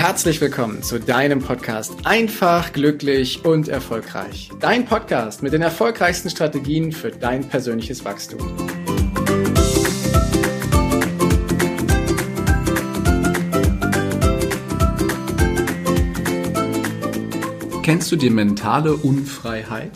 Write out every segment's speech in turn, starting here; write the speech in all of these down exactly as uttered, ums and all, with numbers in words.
Herzlich willkommen zu deinem Podcast Einfach, glücklich und erfolgreich. Dein Podcast mit den erfolgreichsten Strategien für dein persönliches Wachstum. Kennst du die mentale Unfreiheit?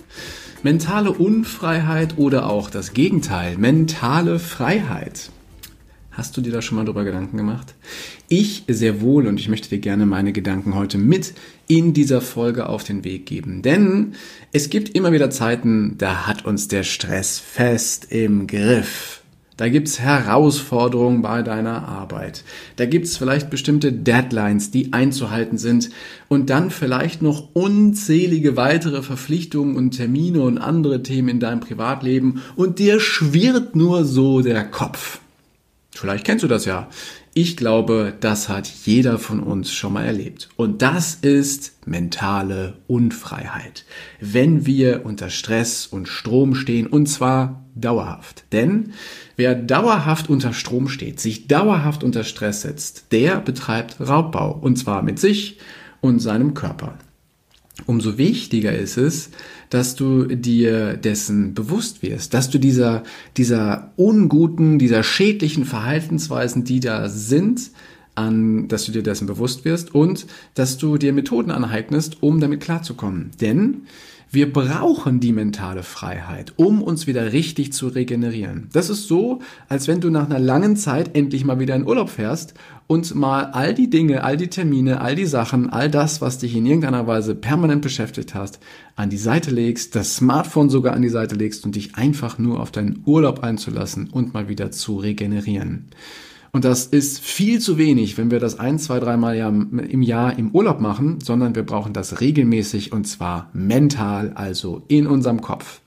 Mentale Unfreiheit oder auch das Gegenteil, mentale Freiheit. Hast du dir da schon mal drüber Gedanken gemacht? Ich sehr wohl, und ich möchte dir gerne meine Gedanken heute mit in dieser Folge auf den Weg geben. Denn es gibt immer wieder Zeiten, da hat uns der Stress fest im Griff. Da gibt's Herausforderungen bei deiner Arbeit. Da gibt's vielleicht bestimmte Deadlines, die einzuhalten sind. Und dann vielleicht noch unzählige weitere Verpflichtungen und Termine und andere Themen in deinem Privatleben. Und dir schwirrt nur so der Kopf. Vielleicht kennst du das ja. Ich glaube, das hat jeder von uns schon mal erlebt. Und das ist mentale Unfreiheit. Wenn wir unter Stress und Strom stehen, und zwar dauerhaft. Denn wer dauerhaft unter Strom steht, sich dauerhaft unter Stress setzt, der betreibt Raubbau. Und zwar mit sich und seinem Körper. Umso wichtiger ist es, dass du dir dessen bewusst wirst, dass du dieser, dieser unguten, dieser schädlichen Verhaltensweisen, die da sind, an, dass du dir dessen bewusst wirst und dass du dir Methoden aneignest, um damit klarzukommen. Denn wir brauchen die mentale Freiheit, um uns wieder richtig zu regenerieren. Das ist so, als wenn du nach einer langen Zeit endlich mal wieder in Urlaub fährst und mal all die Dinge, all die Termine, all die Sachen, all das, was dich in irgendeiner Weise permanent beschäftigt hast, an die Seite legst, das Smartphone sogar an die Seite legst und dich einfach nur auf deinen Urlaub einzulassen und mal wieder zu regenerieren. Und das ist viel zu wenig, wenn wir das ein, zwei, dreimal im Jahr im Urlaub machen, sondern wir brauchen das regelmäßig und zwar mental, also in unserem Kopf.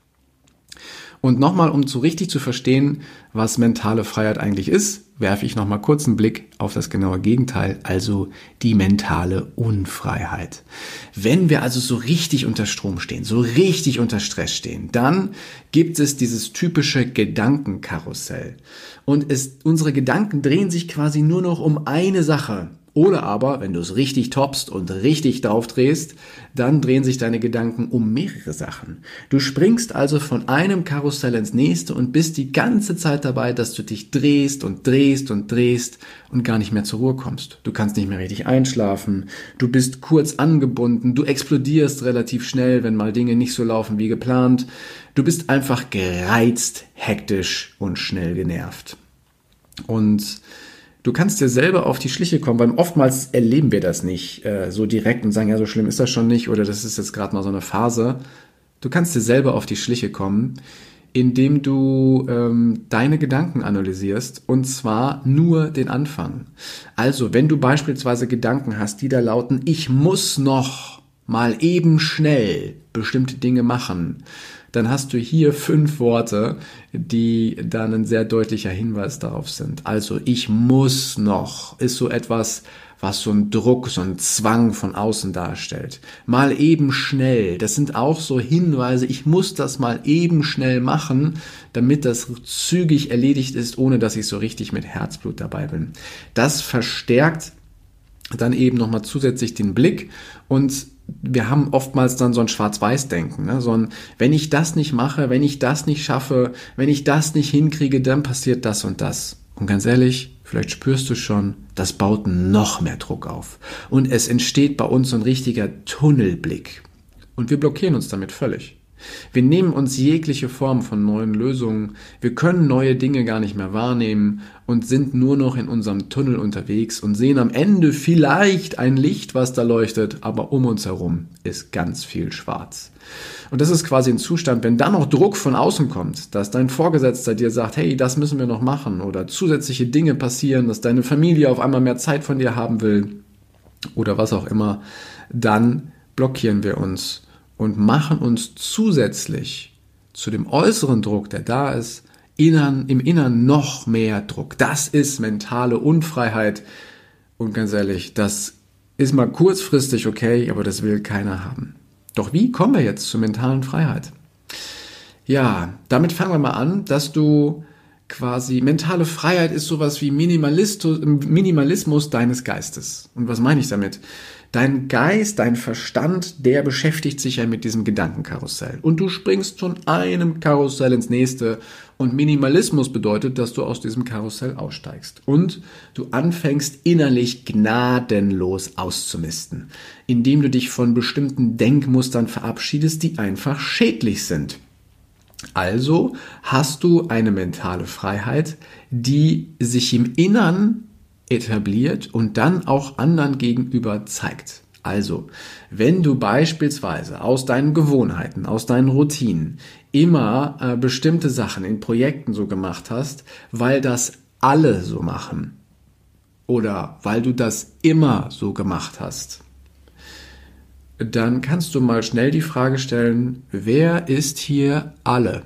Und nochmal, um so richtig zu verstehen, was mentale Freiheit eigentlich ist, werfe ich nochmal kurz einen Blick auf das genaue Gegenteil, also die mentale Unfreiheit. Wenn wir also so richtig unter Strom stehen, so richtig unter Stress stehen, dann gibt es dieses typische Gedankenkarussell. Und es, unsere Gedanken drehen sich quasi nur noch um eine Sache. Oder aber, wenn du es richtig toppst und richtig drauf drehst, dann drehen sich deine Gedanken um mehrere Sachen. Du springst also von einem Karussell ins nächste und bist die ganze Zeit dabei, dass du dich drehst und drehst und drehst und gar nicht mehr zur Ruhe kommst. Du kannst nicht mehr richtig einschlafen, du bist kurz angebunden, du explodierst relativ schnell, wenn mal Dinge nicht so laufen wie geplant. Du bist einfach gereizt, hektisch und schnell genervt. Und du kannst dir selber auf die Schliche kommen, weil oftmals erleben wir das nicht äh, so direkt und sagen, ja, so schlimm ist das schon nicht oder das ist jetzt gerade mal so eine Phase. Du kannst dir selber auf die Schliche kommen, indem du ähm, deine Gedanken analysierst und zwar nur den Anfang. Also, wenn du beispielsweise Gedanken hast, die da lauten, ich muss noch mal eben schnell bestimmte Dinge machen, dann hast du hier fünf Worte, die dann ein sehr deutlicher Hinweis darauf sind. Also ich muss noch, ist so etwas, was so ein Druck, so ein Zwang von außen darstellt. Mal eben schnell, das sind auch so Hinweise, ich muss das mal eben schnell machen, damit das zügig erledigt ist, ohne dass ich so richtig mit Herzblut dabei bin. Das verstärkt dann eben nochmal zusätzlich den Blick und wir haben oftmals dann so ein Schwarz-Weiß-Denken, ne? So ein, wenn ich das nicht mache, wenn ich das nicht schaffe, wenn ich das nicht hinkriege, dann passiert das und das. Und ganz ehrlich, vielleicht spürst du schon, das baut noch mehr Druck auf. Und es entsteht bei uns so ein richtiger Tunnelblick. Und wir blockieren uns damit völlig. Wir nehmen uns jegliche Form von neuen Lösungen, wir können neue Dinge gar nicht mehr wahrnehmen und sind nur noch in unserem Tunnel unterwegs und sehen am Ende vielleicht ein Licht, was da leuchtet, aber um uns herum ist ganz viel schwarz. Und das ist quasi ein Zustand, wenn dann noch Druck von außen kommt, dass dein Vorgesetzter dir sagt, hey, das müssen wir noch machen oder zusätzliche Dinge passieren, dass deine Familie auf einmal mehr Zeit von dir haben will oder was auch immer, dann blockieren wir uns und machen uns zusätzlich zu dem äußeren Druck, der da ist, innern, im Innern noch mehr Druck. Das ist mentale Unfreiheit. Und ganz ehrlich, das ist mal kurzfristig okay, aber das will keiner haben. Doch wie kommen wir jetzt zur mentalen Freiheit? Ja, damit fangen wir mal an, dass du quasi, mentale Freiheit ist sowas wie Minimalismus, Minimalismus deines Geistes. Und was meine ich damit? Dein Geist, dein Verstand, der beschäftigt sich ja mit diesem Gedankenkarussell. Und du springst von einem Karussell ins nächste. Und Minimalismus bedeutet, dass du aus diesem Karussell aussteigst. Und du anfängst innerlich gnadenlos auszumisten, indem du dich von bestimmten Denkmustern verabschiedest, die einfach schädlich sind. Also hast du eine mentale Freiheit, die sich im Innern etabliert und dann auch anderen gegenüber zeigt. Also, wenn du beispielsweise aus deinen Gewohnheiten, aus deinen Routinen immer äh, bestimmte Sachen in Projekten so gemacht hast, weil das alle so machen oder weil du das immer so gemacht hast, dann kannst du mal schnell die Frage stellen, wer ist hier alle?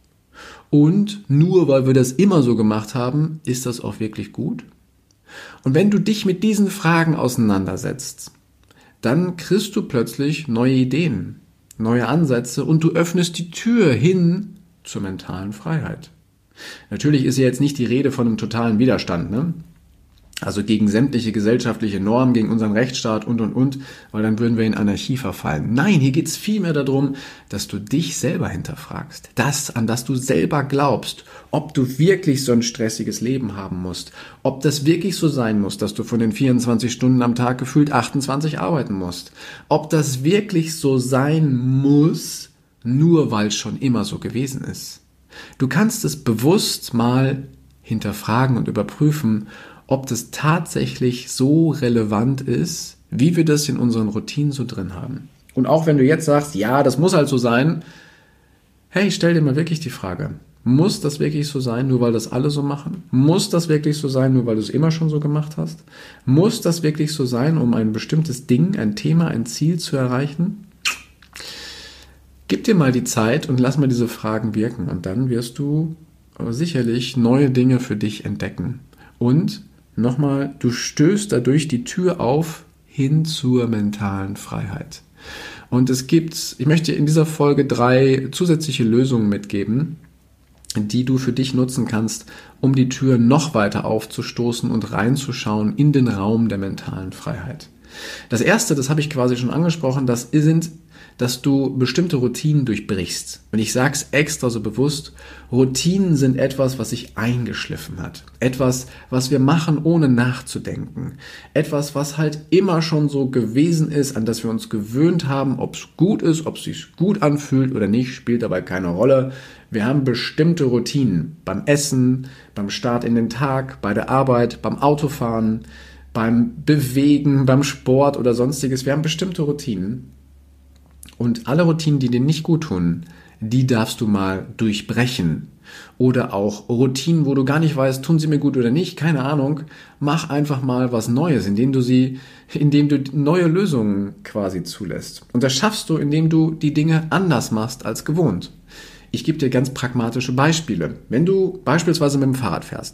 Und nur weil wir das immer so gemacht haben, ist das auch wirklich gut? Und wenn du dich mit diesen Fragen auseinandersetzt, dann kriegst du plötzlich neue Ideen, neue Ansätze und du öffnest die Tür hin zur mentalen Freiheit. Natürlich ist ja jetzt nicht die Rede von einem totalen Widerstand, ne? Also gegen sämtliche gesellschaftliche Normen, gegen unseren Rechtsstaat und, und, und, weil dann würden wir in Anarchie verfallen. Nein, hier geht es vielmehr darum, dass du dich selber hinterfragst. Das, an das du selber glaubst, ob du wirklich so ein stressiges Leben haben musst, ob das wirklich so sein muss, dass du von den vierundzwanzig Stunden am Tag gefühlt achtundzwanzig arbeiten musst, ob das wirklich so sein muss, nur weil es schon immer so gewesen ist. Du kannst es bewusst mal hinterfragen und überprüfen, ob das tatsächlich so relevant ist, wie wir das in unseren Routinen so drin haben. Und auch wenn du jetzt sagst, ja, das muss halt so sein, hey, stell dir mal wirklich die Frage, muss das wirklich so sein, nur weil das alle so machen? Muss das wirklich so sein, nur weil du es immer schon so gemacht hast? Muss das wirklich so sein, um ein bestimmtes Ding, ein Thema, ein Ziel zu erreichen? Gib dir mal die Zeit und lass mal diese Fragen wirken und dann wirst du sicherlich neue Dinge für dich entdecken. Und nochmal, du stößt dadurch die Tür auf hin zur mentalen Freiheit. Und es gibt, ich möchte in dieser Folge drei zusätzliche Lösungen mitgeben, die du für dich nutzen kannst, um die Tür noch weiter aufzustoßen und reinzuschauen in den Raum der mentalen Freiheit. Das erste, das habe ich quasi schon angesprochen, das sind, dass du bestimmte Routinen durchbrichst. Und ich sage es extra so bewusst, Routinen sind etwas, was sich eingeschliffen hat. Etwas, was wir machen, ohne nachzudenken. Etwas, was halt immer schon so gewesen ist, an das wir uns gewöhnt haben, ob es gut ist, ob es sich gut anfühlt oder nicht, spielt dabei keine Rolle. Wir haben bestimmte Routinen beim Essen, beim Start in den Tag, bei der Arbeit, beim Autofahren, beim Bewegen, beim Sport oder sonstiges. Wir haben bestimmte Routinen. Und alle Routinen, die dir nicht gut tun, die darfst du mal durchbrechen. Oder auch Routinen, wo du gar nicht weißt, tun sie mir gut oder nicht, keine Ahnung. Mach einfach mal was Neues, indem du sie, indem du neue Lösungen quasi zulässt. Und das schaffst du, indem du die Dinge anders machst als gewohnt. Ich gebe dir ganz pragmatische Beispiele. Wenn du beispielsweise mit dem Fahrrad fährst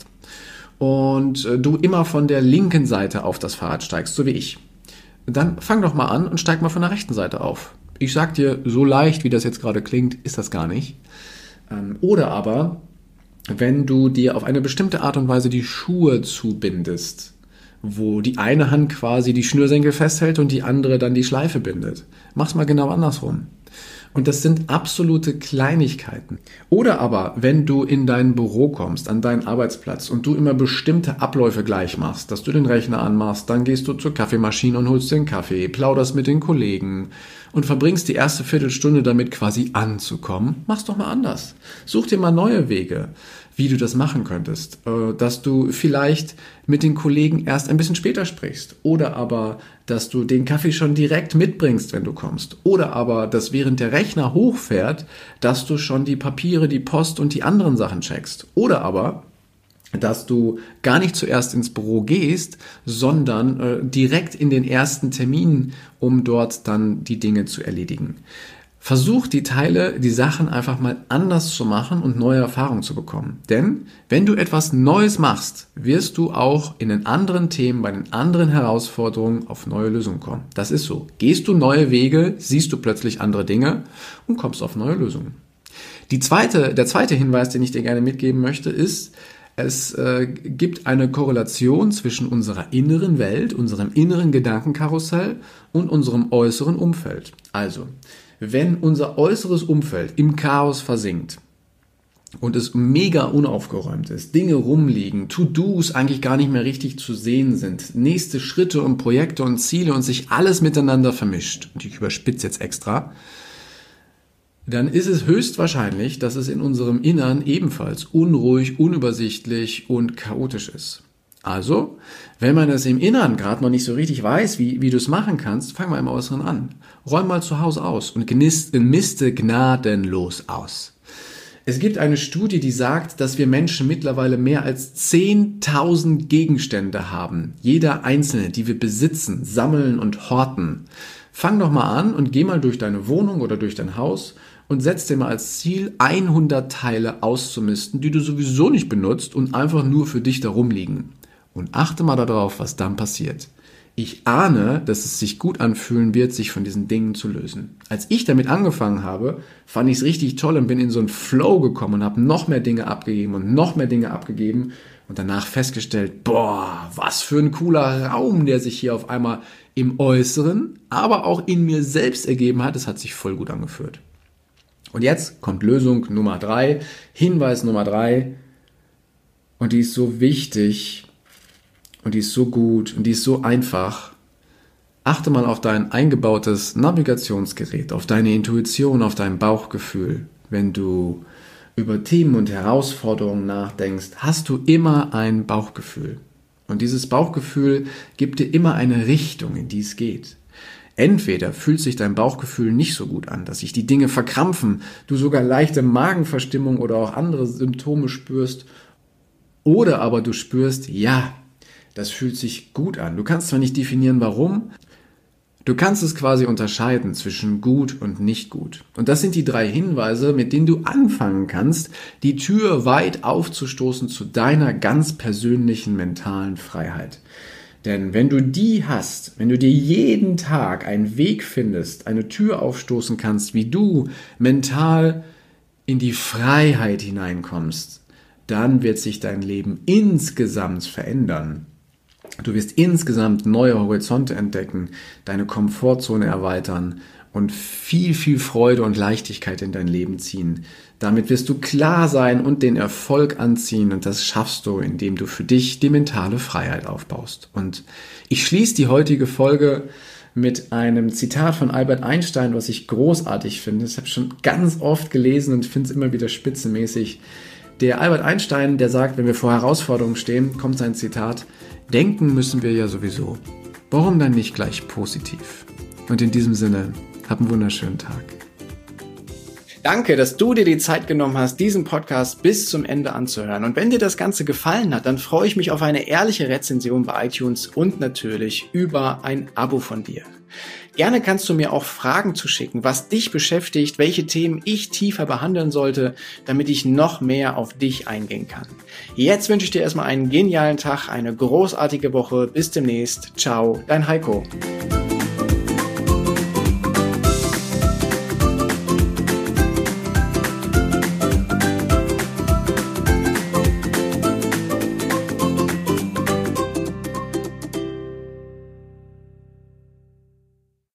und du immer von der linken Seite auf das Fahrrad steigst, so wie ich, dann fang doch mal an und steig mal von der rechten Seite auf. Ich sag dir, so leicht, wie das jetzt gerade klingt, ist das gar nicht. Oder aber, wenn du dir auf eine bestimmte Art und Weise die Schuhe zubindest, wo die eine Hand quasi die Schnürsenkel festhält und die andere dann die Schleife bindet. Mach's mal genau andersrum. Und das sind absolute Kleinigkeiten. Oder aber, wenn du in dein Büro kommst, an deinen Arbeitsplatz und du immer bestimmte Abläufe gleich machst, dass du den Rechner anmachst, dann gehst du zur Kaffeemaschine und holst den Kaffee, plauderst mit den Kollegen und verbringst die erste Viertelstunde damit quasi anzukommen, mach's doch mal anders. Such dir mal neue Wege, wie du das machen könntest, dass du vielleicht mit den Kollegen erst ein bisschen später sprichst oder aber, dass du den Kaffee schon direkt mitbringst, wenn du kommst oder aber, dass während der Rechner hochfährt, dass du schon die Papiere, die Post und die anderen Sachen checkst oder aber, dass du gar nicht zuerst ins Büro gehst, sondern äh, direkt in den ersten Termin, um dort dann die Dinge zu erledigen. Versuch die Teile, die Sachen einfach mal anders zu machen und neue Erfahrungen zu bekommen. Denn wenn du etwas Neues machst, wirst du auch in den anderen Themen, bei den anderen Herausforderungen auf neue Lösungen kommen. Das ist so. Gehst du neue Wege, siehst du plötzlich andere Dinge und kommst auf neue Lösungen. Die zweite, der zweite Hinweis, den ich dir gerne mitgeben möchte, ist, es äh, gibt eine Korrelation zwischen unserer inneren Welt, unserem inneren Gedankenkarussell und unserem äußeren Umfeld. Also, wenn unser äußeres Umfeld im Chaos versinkt und es mega unaufgeräumt ist, Dinge rumliegen, To-Dos eigentlich gar nicht mehr richtig zu sehen sind, nächste Schritte und Projekte und Ziele und sich alles miteinander vermischt, und ich überspitze jetzt extra, dann ist es höchstwahrscheinlich, dass es in unserem Innern ebenfalls unruhig, unübersichtlich und chaotisch ist. Also, wenn man es im Innern gerade noch nicht so richtig weiß, wie, wie du es machen kannst, fang mal im Äußeren an. Räum mal zu Hause aus und miste gnadenlos aus. Es gibt eine Studie, die sagt, dass wir Menschen mittlerweile mehr als zehntausend Gegenstände haben. Jeder einzelne, die wir besitzen, sammeln und horten. Fang doch mal an und geh mal durch deine Wohnung oder durch dein Haus und setz dir mal als Ziel, hundert Teile auszumisten, die du sowieso nicht benutzt und einfach nur für dich da rumliegen. Und achte mal darauf, was dann passiert. Ich ahne, dass es sich gut anfühlen wird, sich von diesen Dingen zu lösen. Als ich damit angefangen habe, fand ich es richtig toll und bin in so einen Flow gekommen und habe noch mehr Dinge abgegeben und noch mehr Dinge abgegeben und danach festgestellt, boah, was für ein cooler Raum, der sich hier auf einmal im Äußeren, aber auch in mir selbst ergeben hat. Es hat sich voll gut angefühlt. Und jetzt kommt Lösung Nummer drei, Hinweis Nummer drei, und die ist so wichtig und die ist so gut und die ist so einfach. Achte mal auf dein eingebautes Navigationsgerät, auf deine Intuition, auf dein Bauchgefühl. Wenn du über Themen und Herausforderungen nachdenkst, hast du immer ein Bauchgefühl. Und dieses Bauchgefühl gibt dir immer eine Richtung, in die es geht. Entweder fühlt sich dein Bauchgefühl nicht so gut an, dass sich die Dinge verkrampfen, du sogar leichte Magenverstimmung oder auch andere Symptome spürst, oder aber du spürst, ja, das fühlt sich gut an. Du kannst zwar nicht definieren, warum, du kannst es quasi unterscheiden zwischen gut und nicht gut. Und das sind die drei Hinweise, mit denen du anfangen kannst, die Tür weit aufzustoßen zu deiner ganz persönlichen mentalen Freiheit. Denn wenn du die hast, wenn du dir jeden Tag einen Weg findest, eine Tür aufstoßen kannst, wie du mental in die Freiheit hineinkommst, dann wird sich dein Leben insgesamt verändern. Du wirst insgesamt neue Horizonte entdecken, deine Komfortzone erweitern und viel, viel Freude und Leichtigkeit in dein Leben ziehen. Damit wirst du klar sein und den Erfolg anziehen, und das schaffst du, indem du für dich die mentale Freiheit aufbaust. Und ich schließe die heutige Folge mit einem Zitat von Albert Einstein, was ich großartig finde. Das habe ich schon ganz oft gelesen und finde es immer wieder spitzenmäßig. Der Albert Einstein, der sagt, wenn wir vor Herausforderungen stehen, kommt sein Zitat: Denken müssen wir ja sowieso. Warum dann nicht gleich positiv? Und in diesem Sinne, hab einen wunderschönen Tag. Danke, dass du dir die Zeit genommen hast, diesen Podcast bis zum Ende anzuhören. Und wenn dir das Ganze gefallen hat, dann freue ich mich auf eine ehrliche Rezension bei iTunes und natürlich über ein Abo von dir. Gerne kannst du mir auch Fragen zuschicken, was dich beschäftigt, welche Themen ich tiefer behandeln sollte, damit ich noch mehr auf dich eingehen kann. Jetzt wünsche ich dir erstmal einen genialen Tag, eine großartige Woche. Bis demnächst. Ciao, dein Heiko.